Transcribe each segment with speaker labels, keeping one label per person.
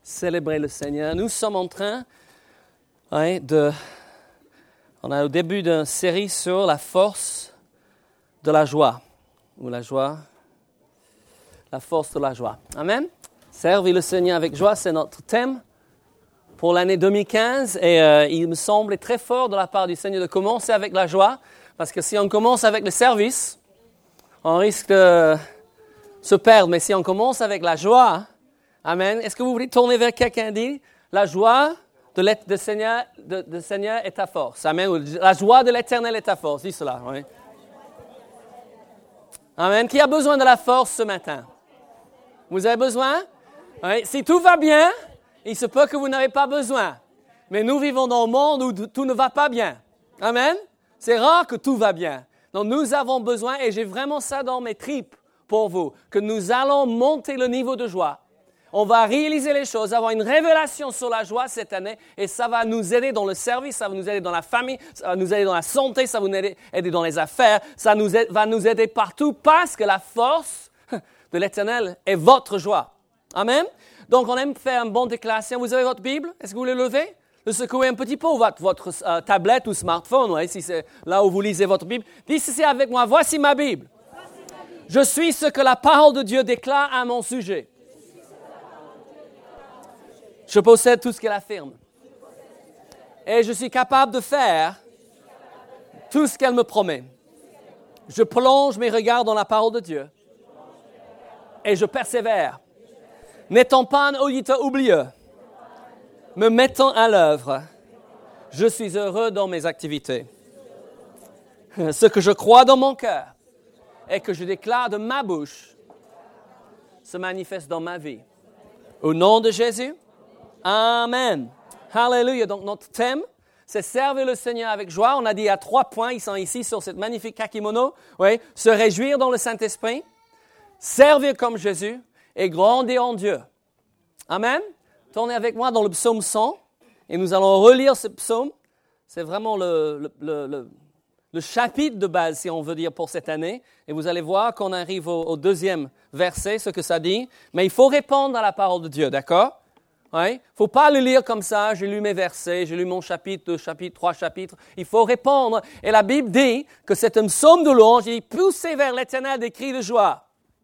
Speaker 1: célébrer le Seigneur. Nous sommes en train on est au début d'une série sur la force de la joie, ou la force de la joie. Amen. Servir le Seigneur avec joie, c'est notre thème pour l'année 2015 et il me semble très fort de la part du Seigneur de commencer avec la joie, parce que si on commence avec le service, on risque de se perdre, mais si on commence avec la joie, amen. Est-ce que vous voulez tourner vers quelqu'un et dire, la joie de Seigneur est ta force, amen. La joie de l'Éternel est ta force, dis cela, oui. Amen. Qui a besoin de la force ce matin? Vous avez besoin? Oui. Si tout va bien, il se peut que vous n'avez pas besoin. Mais nous vivons dans un monde où tout ne va pas bien. Amen. C'est rare que tout va bien. Donc nous avons besoin, et j'ai vraiment ça dans mes tripes pour vous, que nous allons monter le niveau de joie. On va réaliser les choses, avoir une révélation sur la joie cette année, et ça va nous aider dans le service, ça va nous aider dans la famille, ça va nous aider dans la santé, ça va nous aider dans les affaires, ça va nous aider partout, parce que la force de l'Éternel est votre joie. Amen. Donc on aime faire une bonne déclaration. Vous avez votre Bible? Est-ce que vous voulez lever? Le secouer un petit peu, votre tablette ou smartphone, ouais, si c'est là où vous lisez votre Bible. Dites ceci avec moi, voici ma Bible. Je suis ce que la parole de Dieu déclare à mon sujet. Je possède tout ce qu'elle affirme. Et je suis capable de faire tout ce qu'elle me promet. Je plonge mes regards dans la parole de Dieu. Et je persévère. N'étant pas un auditeur oublieux, me mettant à l'œuvre, je suis heureux dans mes activités. Ce que je crois dans mon cœur et que je déclare de ma bouche se manifeste dans ma vie. Au nom de Jésus, Amen. Hallelujah. Donc notre thème, c'est servir le Seigneur avec joie. On a dit il y a 3 points, ils sont ici sur cette magnifique kakimono. Oui. Se réjouir dans le Saint-Esprit, servir comme Jésus et grandir en Dieu. Amen. Tournez avec moi dans le psaume 100 et nous allons relire ce psaume. C'est vraiment le chapitre de base, si on veut dire, pour cette année. Et vous allez voir qu'on arrive au deuxième verset, ce que ça dit. Mais il faut répondre à la parole de Dieu, d'accord? Il ne faut pas le lire comme ça, j'ai lu mes versets, j'ai lu mon chapitre, 2 chapitres, 3 chapitres. Il faut répondre. Et la Bible dit que c'est un psaume de louange. Il dit, poussez vers l'Éternel des cris de joie.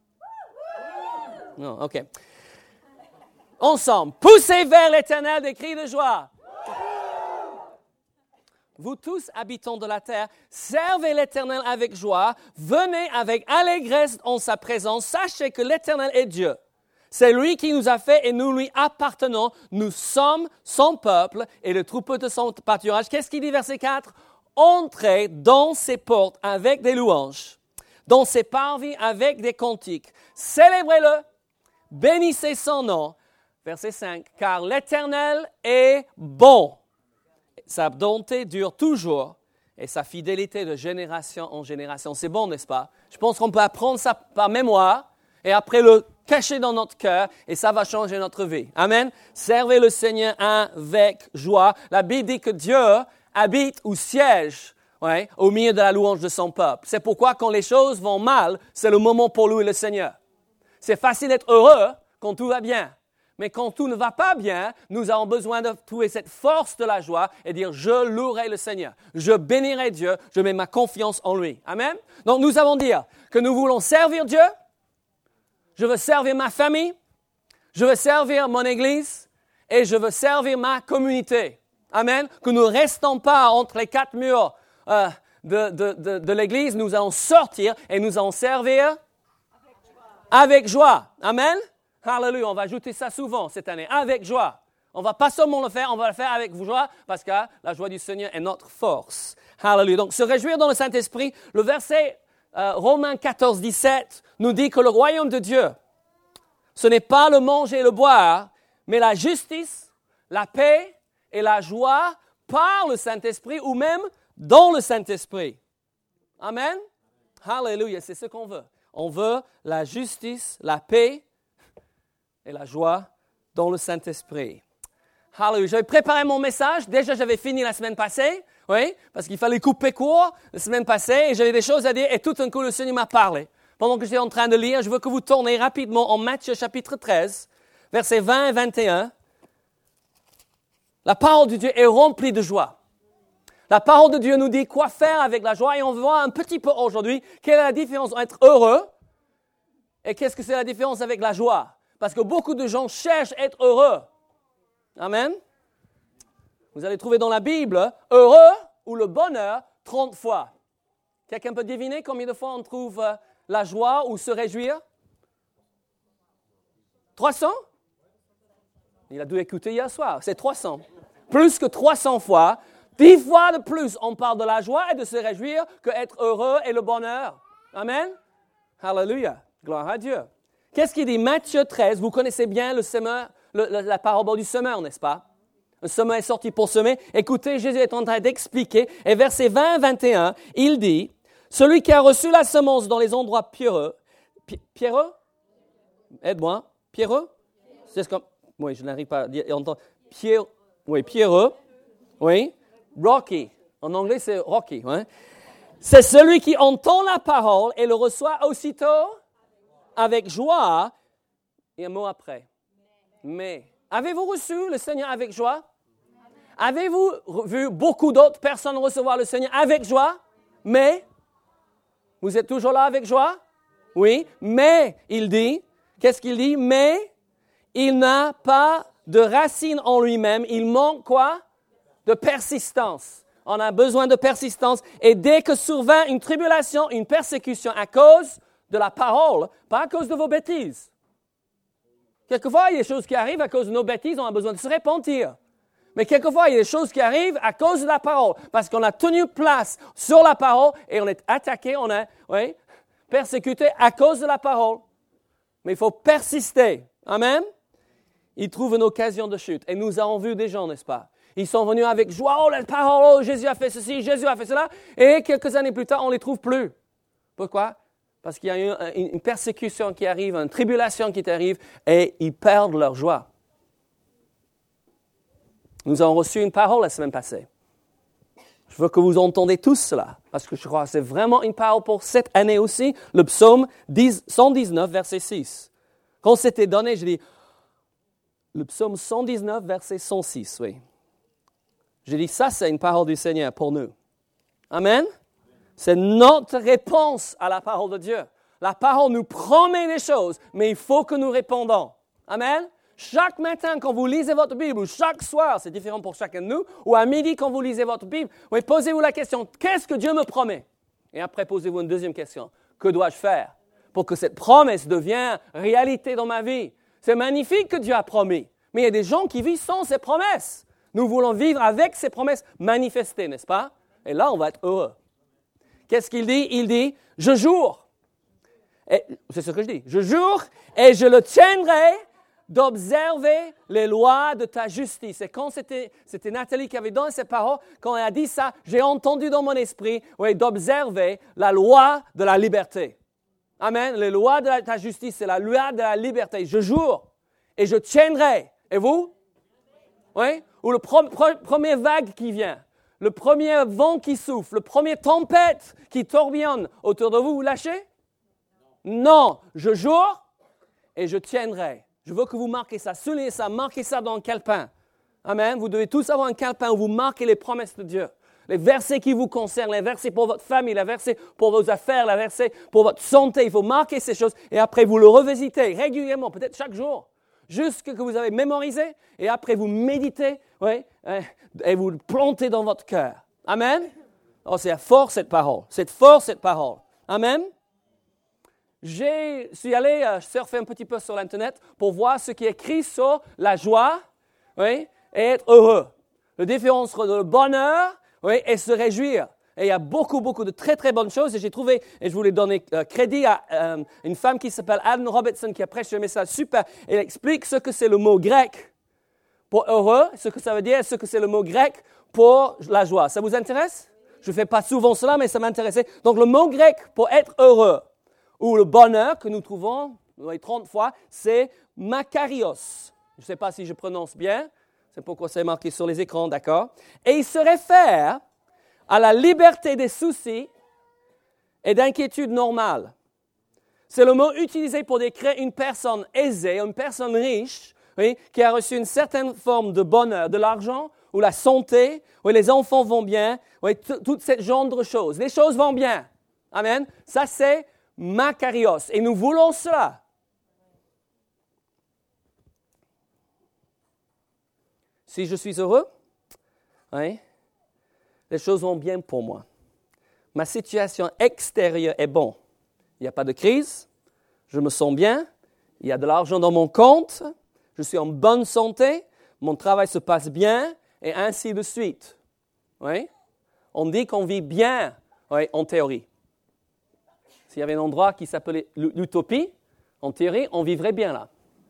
Speaker 1: Non, OK. Ensemble, poussez vers l'Éternel des cris de joie. Vous tous, habitants de la terre, servez l'Éternel avec joie. Venez avec allégresse en sa présence. Sachez que l'Éternel est Dieu. C'est lui qui nous a fait et nous lui appartenons. Nous sommes son peuple et le troupeau de son pâturage. Qu'est-ce qu'il dit, verset 4? Entrez dans ses portes avec des louanges, dans ses parvis avec des cantiques. Célébrez-le, bénissez son nom. Verset 5. Car l'Éternel est bon. Sa bonté dure toujours et sa fidélité de génération en génération. C'est bon, n'est-ce pas? Je pense qu'on peut apprendre ça par mémoire et après le cacher dans notre cœur et ça va changer notre vie. Amen. Servez le Seigneur avec joie. La Bible dit que Dieu habite ou siège au milieu de la louange de son peuple. C'est pourquoi quand les choses vont mal, c'est le moment pour louer le Seigneur. C'est facile d'être heureux quand tout va bien. Mais quand tout ne va pas bien, nous avons besoin de trouver cette force de la joie et dire « Je louerai le Seigneur, je bénirai Dieu, je mets ma confiance en lui. » Amen. Donc nous allons dire que nous voulons servir Dieu, je veux servir ma famille, je veux servir mon Église et je veux servir ma communauté. Amen. Que nous ne restons pas entre les 4 murs de l'Église, nous allons sortir et nous allons servir avec joie. Amen. Hallelujah, on va ajouter ça souvent cette année, avec joie. On ne va pas seulement le faire, on va le faire avec joie, parce que la joie du Seigneur est notre force. Hallelujah. Donc, se réjouir dans le Saint-Esprit, le verset Romains 14, 17 nous dit que le royaume de Dieu, ce n'est pas le manger et le boire, mais la justice, la paix et la joie par le Saint-Esprit ou même dans le Saint-Esprit. Amen. Hallelujah, c'est ce qu'on veut. On veut la justice, la paix et la joie dans le Saint-Esprit. Hallelujah. J'avais préparé mon message. Déjà, j'avais fini la semaine passée. Oui, parce qu'il fallait couper court la semaine passée. Et j'avais des choses à dire. Et tout d'un coup, le Seigneur m'a parlé. Pendant que j'étais en train de lire, je veux que vous tourniez rapidement en Matthieu chapitre 13, versets 20 et 21. La parole de Dieu est remplie de joie. La parole de Dieu nous dit quoi faire avec la joie et on va voir un petit peu aujourd'hui quelle est la différence entre être heureux et qu'est-ce que c'est la différence avec la joie. Parce que beaucoup de gens cherchent à être heureux. Amen. Vous allez trouver dans la Bible heureux ou le bonheur 30 fois. Quelqu'un peut deviner combien de fois on trouve la joie ou se réjouir? 300? Il a dû écouter hier soir. C'est 300. Plus que 300 fois. 10 fois de plus, on parle de la joie et de se réjouir que être heureux et le bonheur. Amen. Hallelujah. Gloire à Dieu. Qu'est-ce qu'il dit? Matthieu 13, vous connaissez bien la parabole du semeur, n'est-ce pas? Le semeur est sorti pour semer. Écoutez, Jésus est en train d'expliquer. Et versets 20 et 21, il dit, celui qui a reçu la semence dans les endroits pierreux. Pierreux? Aide-moi. Pierreux? C'est ce que... Oui, je n'arrive pas à dire. Pierreux. Oui. Rocky. En anglais, c'est Rocky. Hein? C'est celui qui entend la parole et le reçoit aussitôt avec joie. Et un mot après. Mais. Avez-vous reçu le Seigneur avec joie? Avez-vous vu beaucoup d'autres personnes recevoir le Seigneur avec joie? Mais. Vous êtes toujours là avec joie? Oui. Mais, il dit. Qu'est-ce qu'il dit? Mais, il n'a pas de racine en lui-même. Il manque quoi? De persistance. On a besoin de persistance. Et dès que survint une tribulation, une persécution à cause de la parole, pas à cause de vos bêtises. Quelquefois, il y a des choses qui arrivent à cause de nos bêtises, on a besoin de se repentir. Mais quelquefois, il y a des choses qui arrivent à cause de la parole, parce qu'on a tenu place sur la parole et on est attaqué, on est persécuté à cause de la parole. Mais il faut persister. Amen. Il trouve une occasion de chute. Et nous avons vu des gens, n'est-ce pas? Ils sont venus avec joie, oh la parole, oh Jésus a fait ceci, Jésus a fait cela. Et quelques années plus tard, on ne les trouve plus. Pourquoi? Parce qu'il y a une persécution qui arrive, une tribulation qui arrive, et ils perdent leur joie. Nous avons reçu une parole la semaine passée. Je veux que vous entendiez tous cela, parce que je crois que c'est vraiment une parole pour cette année aussi. Le psaume 119, verset 6. Quand c'était donné, je dis, le psaume 119, verset 106, oui. Je dis, ça, c'est une parole du Seigneur pour nous. Amen. C'est notre réponse à la parole de Dieu. La parole nous promet des choses, mais il faut que nous répondons. Amen. Chaque matin, quand vous lisez votre Bible, ou chaque soir, c'est différent pour chacun de nous, ou à midi, quand vous lisez votre Bible, oui, posez-vous la question, qu'est-ce que Dieu me promet? Et après, posez-vous une deuxième question, que dois-je faire pour que cette promesse devienne réalité dans ma vie? C'est magnifique que Dieu a promis, mais il y a des gens qui vivent sans ces promesses. Nous voulons vivre avec ces promesses manifestées, n'est-ce pas? Et là, on va être heureux. Qu'est-ce qu'il dit? Il dit, je jure. Et, c'est ce que je dis. Je jure et je le tiendrai d'observer les lois de ta justice. Et quand c'était Nathalie qui avait donné ces paroles, quand elle a dit ça, j'ai entendu dans mon esprit, oui, d'observer la loi de la liberté. Amen. Les lois de ta justice, c'est la loi de la liberté. Je jure et je tiendrai. Et vous? Oui? Ou le premier vague qui vient, le premier vent qui souffle, le premier tempête qui tourbillonne autour de vous, vous lâchez? Non, je jure et je tiendrai. Je veux que vous marquez ça, soulignez ça, marquez ça dans le calepin. Amen. Vous devez tous avoir un calepin où vous marquez les promesses de Dieu. Les versets qui vous concernent, les versets pour votre famille, les versets pour vos affaires, les versets pour votre santé. Il faut marquer ces choses et après vous le revisitez régulièrement, peut-être chaque jour. Jusque que vous avez mémorisé, et après vous méditez, oui, et vous le plantez dans votre cœur. Amen. Oh, c'est fort cette parole. C'est fort cette parole. Amen. Je suis allé surfer un petit peu sur l'Internet pour voir ce qui est écrit sur la joie, oui, et être heureux. La différence entre le bonheur, oui, et se réjouir. Et il y a beaucoup de très, très bonnes choses. Et j'ai trouvé, et je voulais donner crédit à une femme qui s'appelle Anne Robertson, qui a prêché un message super. Elle explique ce que c'est le mot grec pour heureux, ce que ça veut dire, ce que c'est le mot grec pour la joie. Ça vous intéresse? Je ne fais pas souvent cela, mais ça m'intéressait. Donc, le mot grec pour être heureux, ou le bonheur que nous trouvons 30 fois, c'est makarios. Je ne sais pas si je prononce bien. C'est pourquoi c'est marqué sur les écrans, d'accord? Et il se réfère à la liberté des soucis et d'inquiétudes normales. C'est le mot utilisé pour décrire une personne aisée, une personne riche, oui, qui a reçu une certaine forme de bonheur, de l'argent, ou la santé, oui, les enfants vont bien, oui, tout ce genre de choses. Les choses vont bien. Amen. Ça, c'est makarios. Et nous voulons cela. Si je suis heureux, oui, les choses vont bien pour moi. Ma situation extérieure est bonne. Il n'y a pas de crise, je me sens bien, il y a de l'argent dans mon compte, je suis en bonne santé, mon travail se passe bien, et ainsi de suite. Oui? On dit qu'on vit bien, oui, en théorie. S'il y avait un endroit qui s'appelait l'utopie, en théorie, on vivrait bien là.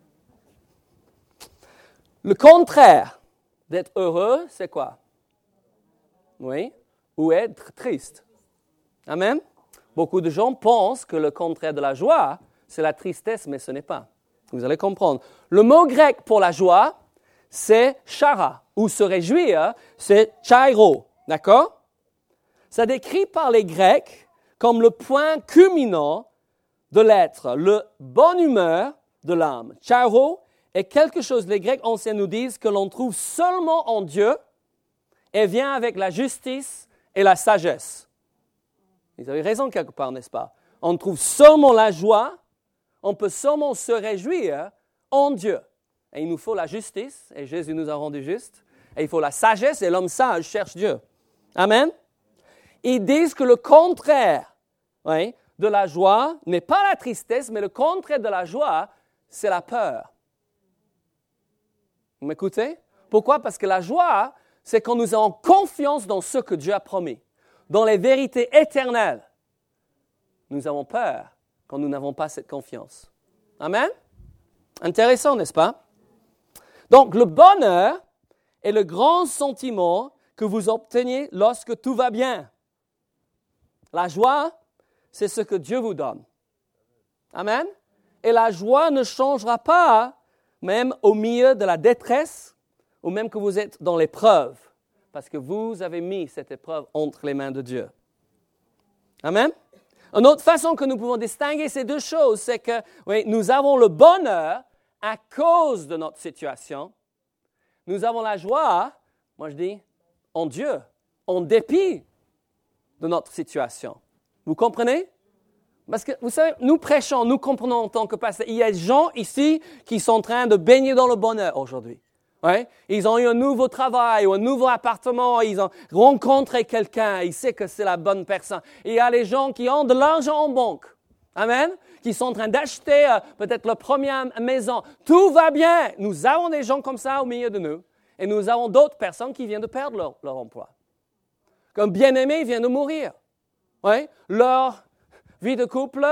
Speaker 1: Le contraire d'être heureux, c'est quoi? Oui? Ou être triste. Amen? Beaucoup de gens pensent que le contraire de la joie, c'est la tristesse, mais ce n'est pas. Vous allez comprendre. Le mot grec pour la joie, c'est chara, ou se réjouir, c'est chairo. D'accord? Ça décrit par les Grecs comme le point culminant de l'être, le bonne humeur de l'âme. Chairo est quelque chose, les Grecs anciens nous disent, que l'on trouve seulement en Dieu et vient avec la justice et la sagesse. Ils avaient raison quelque part, n'est-ce pas? On trouve seulement la joie, on peut seulement se réjouir en Dieu. Et il nous faut la justice, et Jésus nous a rendus justes. Et il faut la sagesse, et l'homme sage cherche Dieu. Amen? Ils disent que le contraire, oui, de la joie n'est pas la tristesse, mais le contraire de la joie, c'est la peur. Vous m'écoutez? Pourquoi? Parce que la joie, c'est quand nous avons confiance dans ce que Dieu a promis, dans les vérités éternelles. Nous avons peur quand nous n'avons pas cette confiance. Amen? Intéressant, n'est-ce pas? Donc, le bonheur est le grand sentiment que vous obtenez lorsque tout va bien. La joie, c'est ce que Dieu vous donne. Amen? Et la joie ne changera pas, même au milieu de la détresse, ou même que vous êtes dans l'épreuve, parce que vous avez mis cette épreuve entre les mains de Dieu. Amen? Une autre façon que nous pouvons distinguer ces deux choses, c'est que oui, nous avons le bonheur à cause de notre situation. Nous avons la joie, moi je dis, en Dieu, en dépit de notre situation. Vous comprenez? Parce que, vous savez, nous prêchons, nous comprenons en tant que pasteurs. Il y a des gens ici qui sont en train de baigner dans le bonheur aujourd'hui. Ouais? Ils ont eu un nouveau travail ou un nouveau appartement, ils ont rencontré quelqu'un, ils savent que c'est la bonne personne. Et il y a les gens qui ont de l'argent en banque. Amen? Qui sont en train d'acheter peut-être leur première maison. Tout va bien. Nous avons des gens comme ça au milieu de nous. Et nous avons d'autres personnes qui viennent de perdre leur emploi. Comme bien-aimés viennent de mourir. Ouais? Leur vie de couple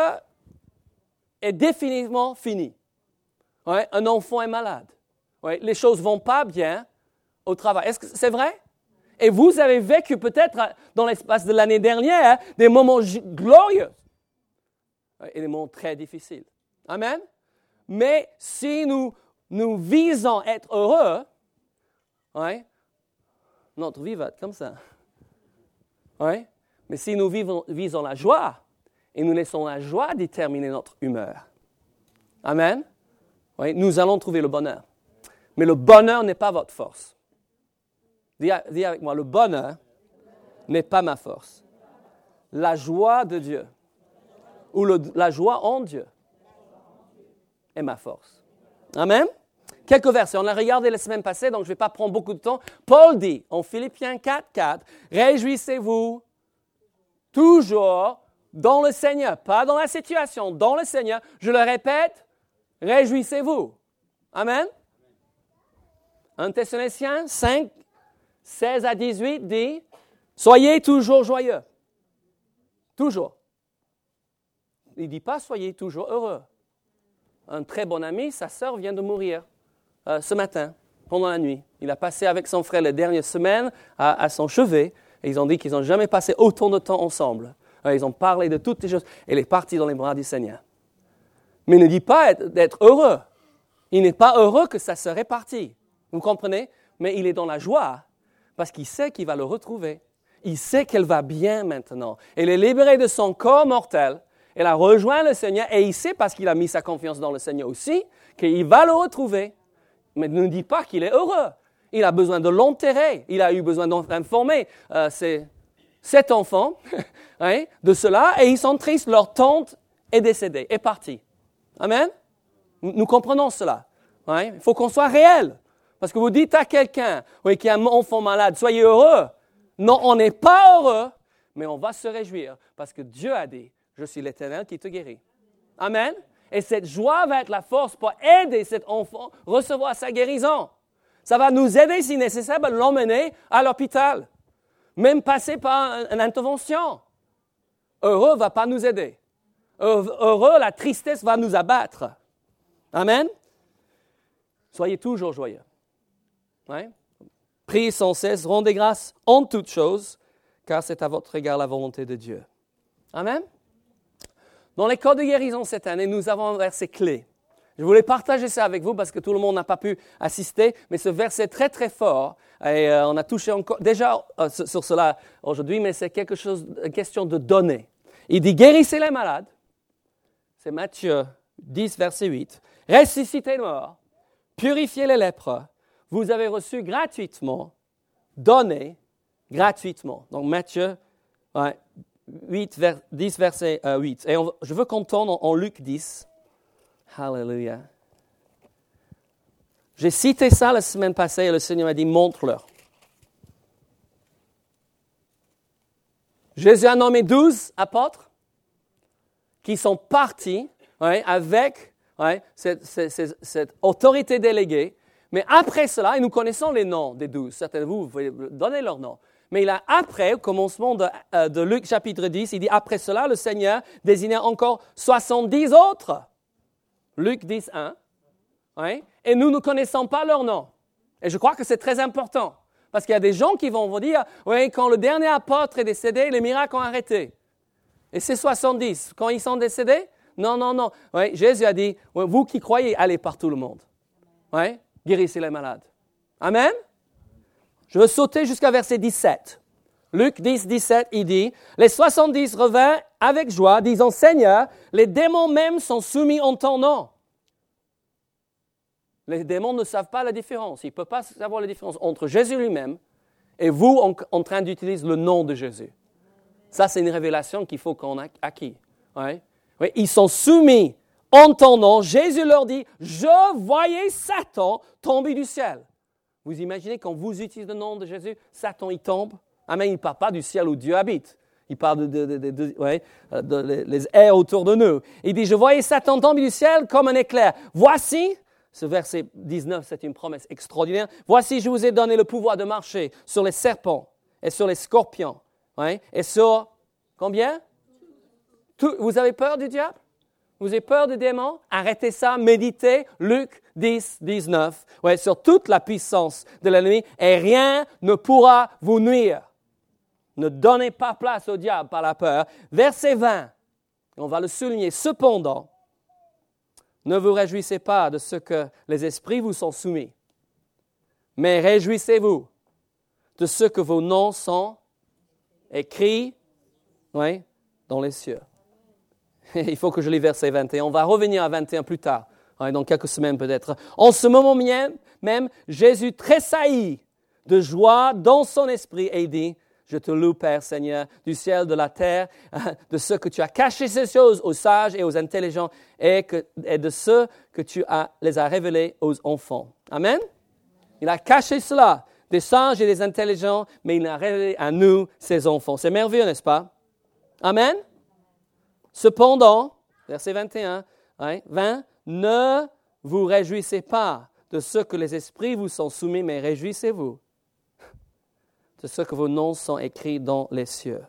Speaker 1: est définitivement finie. Ouais? Un enfant est malade. Ouais? Les choses ne vont pas bien au travail. Est-ce que c'est vrai? Et vous avez vécu peut-être dans l'espace de l'année dernière des moments glorieux et des moments très difficiles. Amen? Mais si nous visons être heureux, ouais, notre vie va être comme ça. Ouais? Mais si nous visons la joie, et nous laissons la joie déterminer notre humeur. Amen? Ouais, nous allons trouver le bonheur. Mais le bonheur n'est pas votre force. Dis avec moi, le bonheur n'est pas ma force. La joie de Dieu, ou la joie en Dieu, est ma force. Amen? Quelques versets, on a regardé la semaine passée, donc je ne vais pas prendre beaucoup de temps. Paul dit, en Philippiens 4:4, « Réjouissez-vous toujours dans le Seigneur. » Pas dans la situation, dans le Seigneur. Je le répète, réjouissez-vous. Amen? 1 Thessaloniciens 5, 16 à 18 dit, « Soyez toujours joyeux. » Toujours. Il ne dit pas « Soyez toujours heureux. » Un très bon ami, sa sœur vient de mourir ce matin, pendant la nuit. Il a passé avec son frère les dernières semaines à son chevet, et ils ont dit qu'ils n'ont jamais passé autant de temps ensemble. Ils ont parlé de toutes les choses, et il est parti dans les bras du Seigneur. Mais il ne dit pas d'être heureux. Il n'est pas heureux que ça serait parti. Vous comprenez? Mais il est dans la joie, parce qu'il sait qu'il va le retrouver. Il sait qu'elle va bien maintenant. Elle est libérée de son corps mortel. Elle a rejoint le Seigneur, et il sait, parce qu'il a mis sa confiance dans le Seigneur aussi, qu'il va le retrouver. mais ne dit pas qu'il est heureux. Il a besoin de l'enterrer. Il a eu besoin d'informer cet enfant hein, de cela, et ils sont tristes. Leur tante est décédée, est partie. Amen? Nous comprenons cela. Hein? Il faut qu'on soit réel. Parce que vous dites à quelqu'un qui a un enfant malade, soyez heureux. Non, on n'est pas heureux, mais on va se réjouir parce que Dieu a dit, je suis l'Éternel qui te guérit. Amen? Et cette joie va être la force pour aider cet enfant à recevoir sa guérison. Ça va nous aider, si nécessaire, à l'emmener à l'hôpital. Même passer par une intervention. Heureux ne va pas nous aider. Heureux, la tristesse va nous abattre. Amen? Soyez toujours joyeux. Ouais? Priez sans cesse, rendez grâce en toutes choses, car c'est à votre égard la volonté de Dieu. Amen? Dans l'école de guérison cette année, nous avons un verset clé. Je voulais partager ça avec vous parce que tout le monde n'a pas pu assister, mais ce verset est très très fort et on a touché encore déjà sur cela aujourd'hui, mais c'est une question de donner. Il dit guérissez les malades, c'est Matthieu 10 verset 8, ressuscitez les morts, purifiez les lépreux, vous avez reçu gratuitement, donnez gratuitement. Donc Matthieu 10 verset 8. Et je veux qu'on tourne en Luc 10. Hallelujah. J'ai cité ça la semaine passée et le Seigneur m'a dit, montre-leur. Jésus a nommé 12 apôtres qui sont partis avec cette autorité déléguée. Mais après cela, et nous connaissons les noms des 12, certains de vous pouvez donner leurs noms. Mais après, au commencement de Luc chapitre 10, il dit, après cela, le Seigneur désigna encore 70 autres. Luc 10, 1. Oui, et nous ne connaissons pas leur nom. Et je crois que c'est très important. Parce qu'il y a des gens qui vont vous dire, oui, quand le dernier apôtre est décédé, les miracles ont arrêté. Et c'est 70. Quand ils sont décédés? Non. Oui, Jésus a dit, vous qui croyez, allez par tout le monde. Oui, guérissez les malades. Amen? Je veux sauter jusqu'à verset 17. Luc 10, 17, il dit, les 70 revinrent avec joie, disant, Seigneur, les démons même sont soumis en ton nom. Les démons ne savent pas la différence. Ils ne peuvent pas savoir la différence entre Jésus lui-même et vous en train d'utiliser le nom de Jésus. Ça, c'est une révélation qu'il faut qu'on ait acquis. Oui, ils sont soumis en ton nom. Jésus leur dit, je voyais Satan tomber du ciel. Vous imaginez quand vous utilisez le nom de Jésus, Satan il tombe. Amen, il ne parle pas du ciel où Dieu habite. Il parle des airs autour de nous. Il dit, je voyais Satan tomber du ciel comme un éclair. Voici, ce verset 19, c'est une promesse extraordinaire. Voici, je vous ai donné le pouvoir de marcher sur les serpents et sur les scorpions. Et sur, combien? Vous avez peur du diable? Vous avez peur des démons? Arrêtez ça, méditez. Luc 10, 19. Sur toute la puissance de l'ennemi et rien ne pourra vous nuire. Ne donnez pas place au diable par la peur. Verset 20, on va le souligner. Cependant, ne vous réjouissez pas de ce que les esprits vous sont soumis, mais réjouissez-vous de ce que vos noms sont écrits dans les cieux. Il faut que je lis verset 21. On va revenir à 21 plus tard, dans quelques semaines peut-être. En ce moment même, Jésus tressaillit de joie dans son esprit et dit, je te loue, Père Seigneur, du ciel, de la terre, de ce que tu as caché ces choses aux sages et aux intelligents et de ceux que tu les as révélés aux enfants. Amen? Il a caché cela des sages et des intelligents, mais il a révélé à nous, ses enfants. C'est merveilleux, n'est-ce pas? Amen? Cependant, verset 21, 20, ne vous réjouissez pas de ce que les esprits vous sont soumis, mais réjouissez-vous de ce que vos noms sont écrits dans les cieux.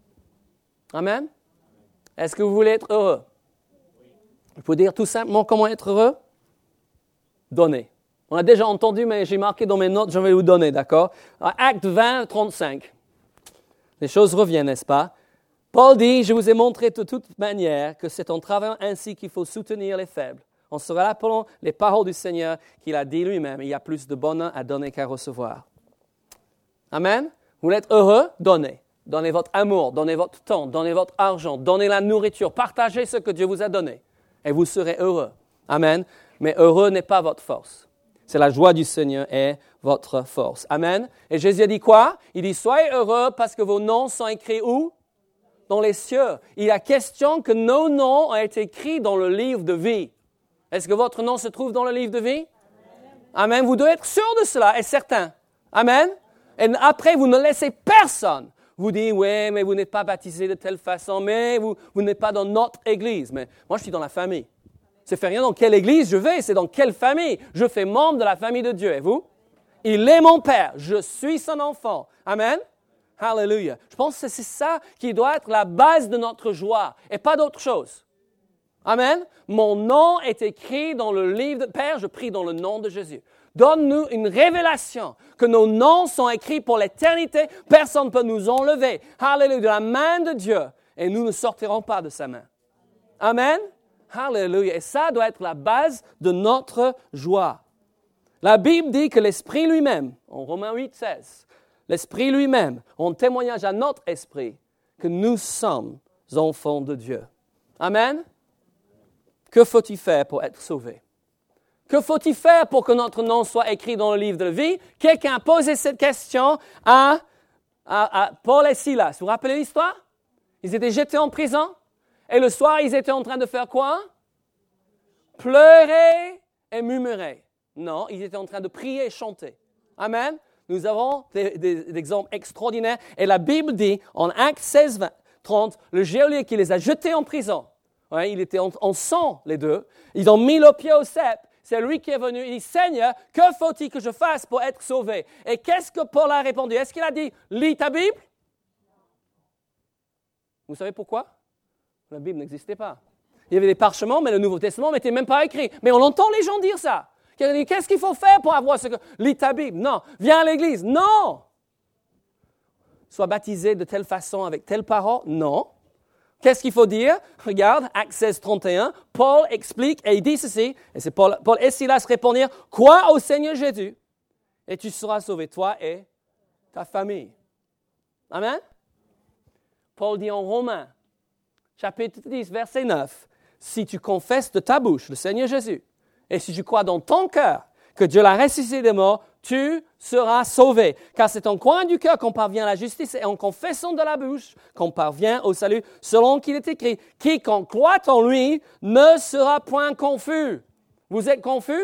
Speaker 1: Amen? Est-ce que vous voulez être heureux? Je peux dire tout simplement comment être heureux? Donner. On a déjà entendu, mais j'ai marqué dans mes notes, je vais vous donner, d'accord? Acte 20, 35. Les choses reviennent, n'est-ce pas? Paul dit, je vous ai montré de toute manière que c'est en travaillant ainsi qu'il faut soutenir les faibles. En se rappelant les paroles du Seigneur qu'il a dit lui-même, il y a plus de bonheur à donner qu'à recevoir. Amen. Vous voulez être heureux? Donnez. Donnez votre amour, donnez votre temps, donnez votre argent, donnez la nourriture. Partagez ce que Dieu vous a donné et vous serez heureux. Amen. Mais heureux n'est pas votre force. C'est la joie du Seigneur est votre force. Amen. Et Jésus a dit quoi? Il dit, soyez heureux parce que vos noms sont écrits où? Dans les cieux. Il est question que nos noms ont été écrits dans le livre de vie. Est-ce que votre nom se trouve dans le livre de vie? Amen. Vous devez être sûr de cela et certain. Amen. Et après, vous ne laissez personne vous dire, oui, mais vous n'êtes pas baptisé de telle façon, mais vous n'êtes pas dans notre église. Mais moi, je suis dans la famille. Ça fait rien dans quelle église je vais, c'est dans quelle famille. Je fais membre de la famille de Dieu. Et vous? Il est mon Père. Je suis son enfant. Amen. Hallelujah. Je pense que c'est ça qui doit être la base de notre joie et pas d'autre chose. Amen. Mon nom est écrit dans le livre de Père, je prie dans le nom de Jésus. Donne-nous une révélation que nos noms sont écrits pour l'éternité. Personne ne peut nous enlever. Hallelujah. De la main de Dieu. Et nous ne sortirons pas de sa main. Amen. Hallelujah. Et ça doit être la base de notre joie. La Bible dit que l'Esprit lui-même, en Romains 8, 16, l'Esprit lui-même, en témoignage à notre esprit, que nous sommes enfants de Dieu. Amen. Que faut-il faire pour être sauvé? Que faut-il faire pour que notre nom soit écrit dans le livre de la vie? Quelqu'un a posé cette question à Paul et Silas. Vous vous rappelez l'histoire? Ils étaient jetés en prison et le soir, ils étaient en train de faire quoi? Pleurer et murmurer. Non, ils étaient en train de prier et chanter. Amen. Nous avons des exemples extraordinaires. Et la Bible dit, en Actes 16, 30, le geôlier qui les a jetés en prison, ouais, il était en sang, les deux. Ils ont mis le pied au cep. C'est lui qui est venu. Il dit, Seigneur, que faut-il que je fasse pour être sauvé? Et qu'est-ce que Paul a répondu? Est-ce qu'il a dit, lis ta Bible? Vous savez pourquoi? La Bible n'existait pas. Il y avait des parchemins, mais le Nouveau Testament n'était même pas écrit. Mais on entend les gens dire ça. Qu'est-ce qu'il faut faire pour avoir ce que... Lis ta Bible. Non. Viens à l'église. Non. Sois baptisé de telle façon avec telle parole. Non. Qu'est-ce qu'il faut dire? Regarde, Actes 16, 31. Paul explique et il dit ceci. Et c'est Paul et Silas répondirent, crois au Seigneur Jésus et tu seras sauvé, toi et ta famille. Amen. Paul dit en Romains, chapitre 10, verset 9, si tu confesses de ta bouche le Seigneur Jésus, et si tu crois dans ton cœur que Dieu l'a ressuscité des morts, tu seras sauvé. Car c'est en croyant du cœur qu'on parvient à la justice et en confessant de la bouche qu'on parvient au salut, selon qu'il est écrit. Quiconque croit en lui ne sera point confus. Vous êtes confus?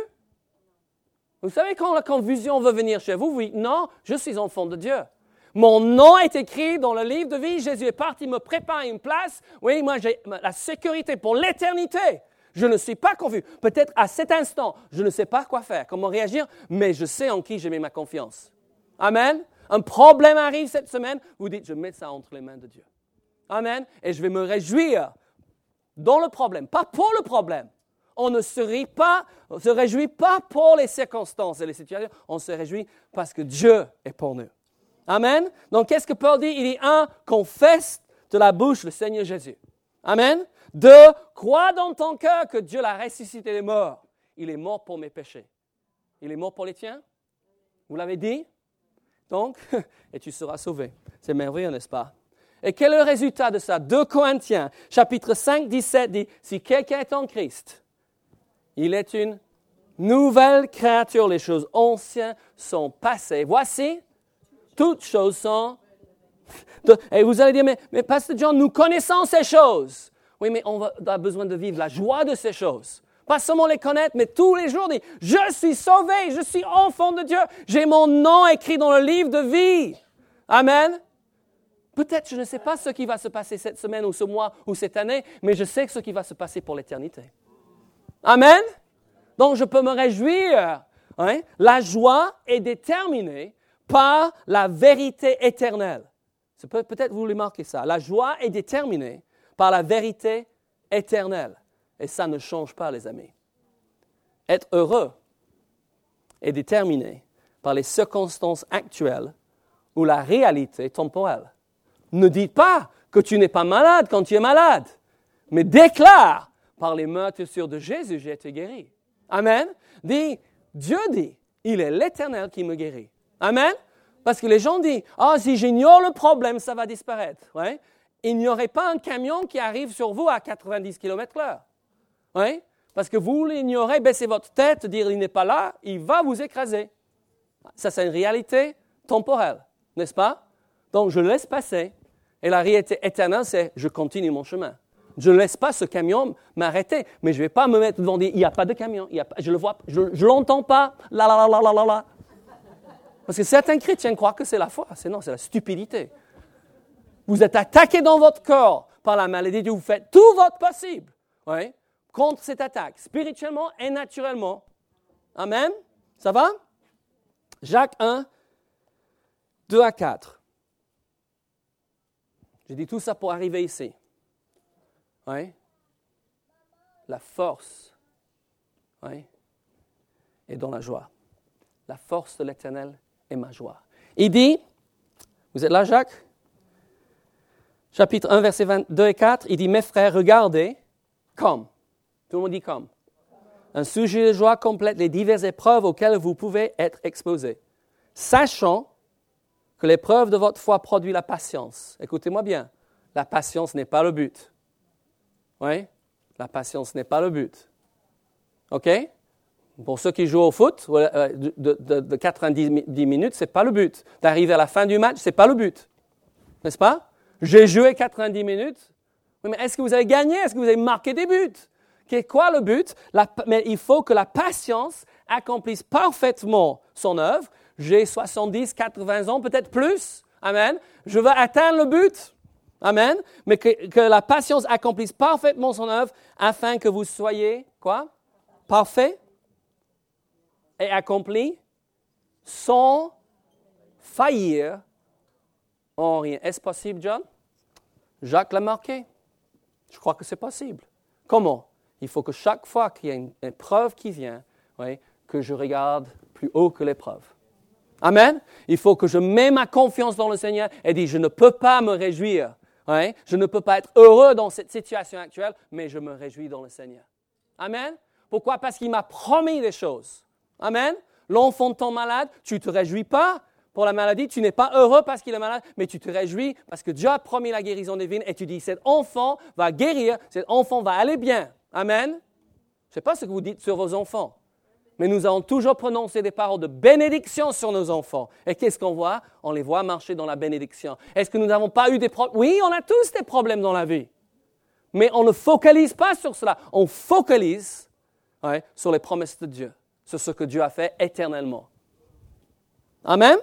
Speaker 1: Vous savez quand la confusion veut venir chez vous, vous dites non, je suis enfant de Dieu. Mon nom est écrit dans le livre de vie. Jésus est parti me préparer une place. Oui, moi j'ai la sécurité pour l'éternité. Je ne suis pas confus. Peut-être à cet instant, je ne sais pas quoi faire, comment réagir, mais je sais en qui j'ai mis ma confiance. Amen. Un problème arrive cette semaine, vous dites, je mets ça entre les mains de Dieu. Amen. Et je vais me réjouir dans le problème, pas pour le problème. On ne se réjouit pas pour les circonstances et les situations. On se réjouit parce que Dieu est pour nous. Amen. Donc, qu'est-ce que Paul dit? Il dit, confesse de la bouche le Seigneur Jésus. Amen. 2, crois dans ton cœur que Dieu l'a ressuscité des morts. Il est mort pour mes péchés. Il est mort pour les tiens? Vous l'avez dit? Donc, et tu seras sauvé. C'est merveilleux, n'est-ce pas? Et quel est le résultat de ça? 2 Corinthiens, chapitre 5, 17 dit, si quelqu'un est en Christ, il est une nouvelle créature. Les choses anciennes sont passées. Voici, toutes choses sont... Et vous allez dire, mais Pasteur John, nous connaissons ces choses. Oui, mais on a besoin de vivre la joie de ces choses. Pas seulement les connaître, mais tous les jours dire, je suis sauvé, je suis enfant de Dieu, j'ai mon nom écrit dans le livre de vie. Amen. Peut-être, je ne sais pas ce qui va se passer cette semaine ou ce mois ou cette année, mais je sais ce qui va se passer pour l'éternité. Amen. Donc, je peux me réjouir. Hein? La joie est déterminée par la vérité éternelle. Peut-être vous voulez marquer ça. La joie est déterminée par la vérité éternelle. Et ça ne change pas, les amis. Être heureux est déterminé par les circonstances actuelles ou la réalité temporelle. Ne dites pas que tu n'es pas malade quand tu es malade, mais déclare, par les meurtrissures de Jésus, j'ai été guéri. Amen. Dieu dit, il est l'Éternel qui me guérit. Amen. Parce que les gens disent, si j'ignore le problème, ça va disparaître. Ouais? Il n'y aurait pas un camion qui arrive sur vous à 90 km/h. Ouais? Parce que vous l'ignorez, baissez votre tête, dire il n'est pas là, il va vous écraser. Ça, c'est une réalité temporelle, n'est-ce pas? Donc, je laisse passer. Et la réalité éternelle, c'est je continue mon chemin. Je ne laisse pas ce camion m'arrêter, mais je ne vais pas me mettre devant dire il n'y a pas de camion, je le vois, je l'entends pas, la. Parce que certains chrétiens croient que c'est la foi. Non, c'est la stupidité. Vous êtes attaqué dans votre corps par la maladie, vous faites tout votre possible contre cette attaque, spirituellement et naturellement. Amen? Ça va? Jacques 1, 2 à 4. J'ai dit tout ça pour arriver ici. La force est dans la joie. La force de l'Éternel est ma joie. Il dit, vous êtes là, Jacques? Chapitre 1, versets 22 et 4, il dit, mes frères, regardez comme. Tout le monde dit comme. Un sujet de joie complète les diverses épreuves auxquelles vous pouvez être exposés. Sachant que l'épreuve de votre foi produit la patience. Écoutez-moi bien, la patience n'est pas le but. La patience n'est pas le but. OK? Pour ceux qui jouent au foot, de 90 minutes, ce n'est pas le but. D'arriver à la fin du match, ce n'est pas le but. N'est-ce pas? J'ai joué 90 minutes. Oui, mais est-ce que vous avez gagné? Est-ce que vous avez marqué des buts? C'est quoi le but? Mais il faut que la patience accomplisse parfaitement son œuvre. J'ai 70, 80 ans, peut-être plus. Amen. Je veux atteindre le but. Amen. Mais que la patience accomplisse parfaitement son œuvre afin que vous soyez, quoi? Parfait et accompli sans faillir en rien. Est-ce possible, John? Jacques l'a marqué. Je crois que c'est possible. Comment? Il faut que chaque fois qu'il y a une épreuve qui vient, que je regarde plus haut que l'épreuve. Amen? Il faut que je mette ma confiance dans le Seigneur et dire, je ne peux pas me réjouir. Je ne peux pas être heureux dans cette situation actuelle, mais je me réjouis dans le Seigneur. Amen? Pourquoi? Parce qu'il m'a promis des choses. Amen? L'enfant tombe malade, tu ne te réjouis pas pour la maladie, tu n'es pas heureux parce qu'il est malade, mais tu te réjouis parce que Dieu a promis la guérison divine et tu dis, cet enfant va guérir, cet enfant va aller bien. Amen? Je ne sais pas ce que vous dites sur vos enfants, mais nous avons toujours prononcé des paroles de bénédiction sur nos enfants. Et qu'est-ce qu'on voit? On les voit marcher dans la bénédiction. Est-ce que nous n'avons pas eu des problèmes? Oui, on a tous des problèmes dans la vie. Mais on ne focalise pas sur cela. On focalise sur les promesses de Dieu, sur ce que Dieu a fait éternellement. Amen?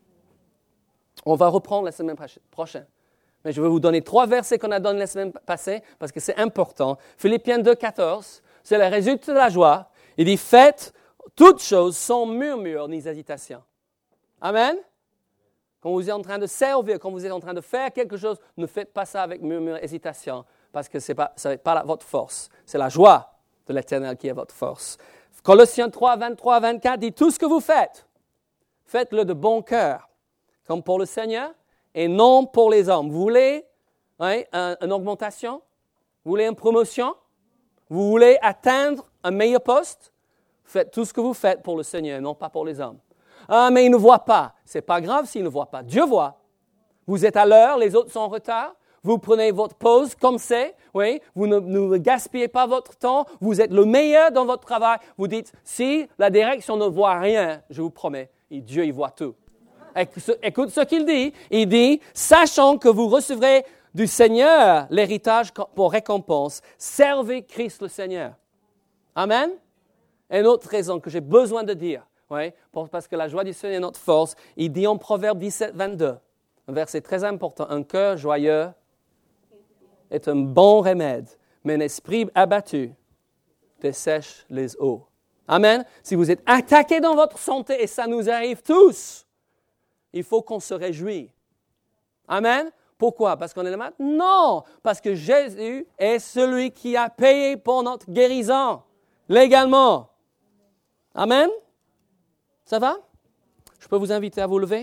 Speaker 1: On va reprendre la semaine prochaine. Mais je vais vous donner 3 versets qu'on a donnés la semaine passée parce que c'est important. Philippiens 2, 14, c'est le résultat de la joie. Il dit, faites toutes choses sans murmure ni hésitation. Amen? Quand vous êtes en train de servir, quand vous êtes en train de faire quelque chose, ne faites pas ça avec murmure et hésitation parce que ce n'est pas votre force. C'est la joie de l'Éternel qui est votre force. Colossiens 3, 23, 24 dit, tout ce que vous faites, faites-le de bon cœur, comme pour le Seigneur et non pour les hommes. Vous voulez une augmentation? Vous voulez une promotion? Vous voulez atteindre un meilleur poste? Faites tout ce que vous faites pour le Seigneur, non pas pour les hommes. Ah, mais ils ne voient pas. Ce n'est pas grave s'ils ne voient pas. Dieu voit. Vous êtes à l'heure, les autres sont en retard. Vous prenez votre pause comme c'est. Vous ne gaspillez pas votre temps. Vous êtes le meilleur dans votre travail. Vous dites, si la direction ne voit rien, je vous promets, et Dieu, il voit tout. Écoute ce qu'il dit. Il dit, sachant que vous recevrez du Seigneur l'héritage pour récompense, servez Christ le Seigneur. Amen? Et une autre raison que j'ai besoin de dire, parce que la joie du Seigneur est notre force, il dit en Proverbe 17, 22, un verset très important, un cœur joyeux est un bon remède, mais un esprit abattu dessèche les eaux. Amen? Si vous êtes attaqué dans votre santé, et ça nous arrive tous, il faut qu'on se réjouisse. Amen? Pourquoi? Parce qu'on est malade? Non! Parce que Jésus est celui qui a payé pour notre guérison, légalement. Amen? Ça va? Je peux vous inviter à vous lever?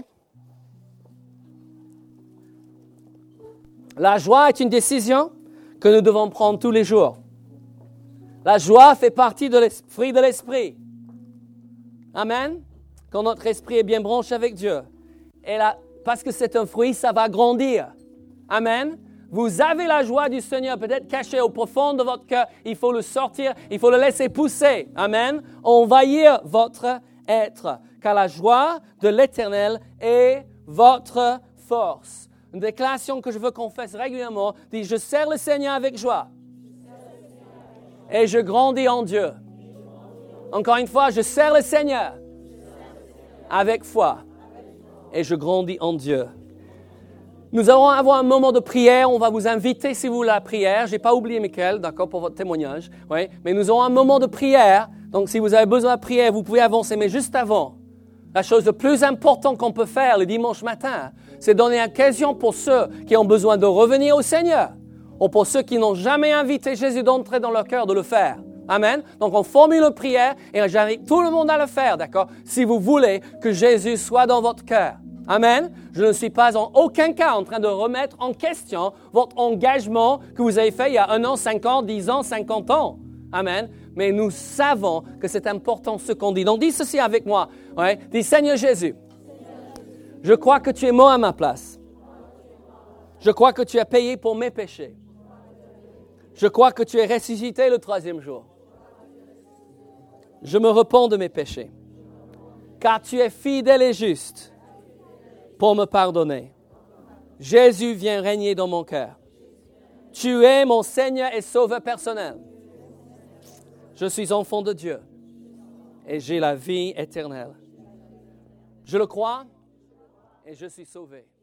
Speaker 1: La joie est une décision que nous devons prendre tous les jours. La joie fait partie de l'esprit de l'esprit. Amen? Quand notre esprit est bien branché avec Dieu. Et là, parce que c'est un fruit, ça va grandir. Amen? Vous avez la joie du Seigneur peut-être cachée au profond de votre cœur. Il faut le sortir, il faut le laisser pousser. Amen. Envahir votre être. Car la joie de l'Éternel est votre force. Une déclaration que je veux qu'on fasse régulièrement dit, je sers le Seigneur avec joie. Et je grandis en Dieu. Encore une fois, je sers le Seigneur avec foi. Et je grandis en Dieu. Nous allons avoir un moment de prière. On va vous inviter, si vous voulez, à la prière. Je n'ai pas oublié, Michael, d'accord, pour votre témoignage. Oui, mais nous aurons un moment de prière. Donc, si vous avez besoin de prière, vous pouvez avancer. Mais juste avant, la chose la plus importante qu'on peut faire le dimanche matin, c'est donner occasion pour ceux qui ont besoin de revenir au Seigneur. Ou pour ceux qui n'ont jamais invité Jésus d'entrer dans leur cœur, de le faire. Amen. Donc, on formule une prière et j'invite tout le monde à le faire, d'accord? Si vous voulez que Jésus soit dans votre cœur. Amen. Je ne suis pas en aucun cas en train de remettre en question votre engagement que vous avez fait il y a 1 an, 5 ans, 10 ans, 50 ans. Amen. Mais nous savons que c'est important ce qu'on dit. Donc, dis ceci avec moi. Ouais. Dis, Seigneur Jésus, je crois que tu es mort à ma place. Je crois que tu as payé pour mes péchés. Je crois que tu es ressuscité le 3e jour. Je me repens de mes péchés. Car tu es fidèle et juste pour me pardonner. Jésus vient régner dans mon cœur. Tu es mon Seigneur et Sauveur personnel. Je suis enfant de Dieu et j'ai la vie éternelle. Je le crois et je suis sauvé.